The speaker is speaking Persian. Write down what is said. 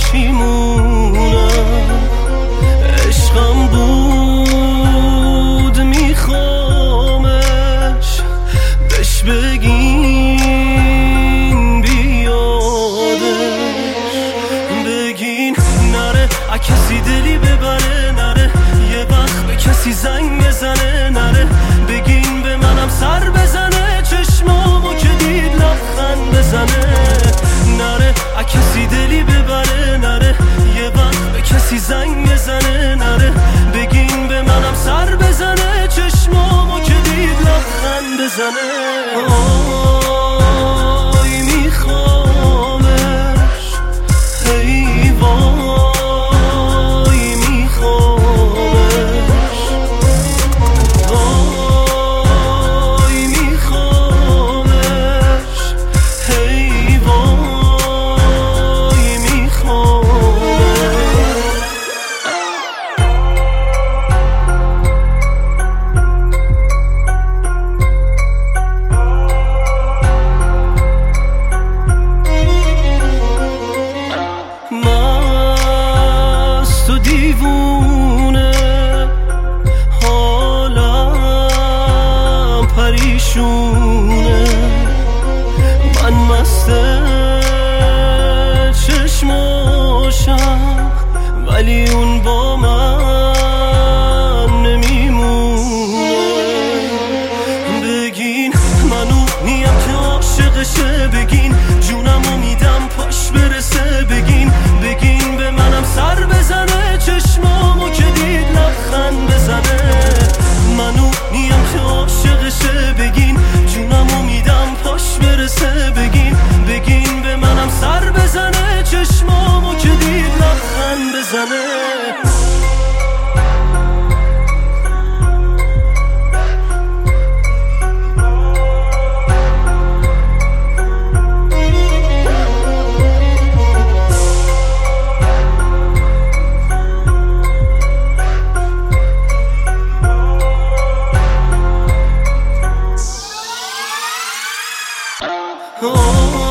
پشیمونم، عشقم بود میخوامش بهش بگین بیادش، بگین نره کسی دلی ببره، نره یه وقت به کسی زنگ بزنه، نره بگین به منم سر بزنه، چشمامو که دید لبخند بزنه، نره کسی دلی ببره، نره یه وقت به کسی زنگ بزنه، نره بگین به منم سر بزنه، چشمامو که دید لبخند بزنه. آی میخوامش ای وای میخوامش، وای میخوامش ای وای میخوامش. مست و دیوونه حالم پریشونه، من مست چشماشم ولی اون با من نمیمونه، بگین منو نیم که عاشقشه، بگین جونمو میدم پاش برسه، بگین به منم سر بزنه، چشمامو که دید لبخند بزنه، منو نیم که عاشقشه، بگین جونمو میدم پاش برسه، بگین به منم سر بزنه، چشمامو که دید لبخند بزنه. Oh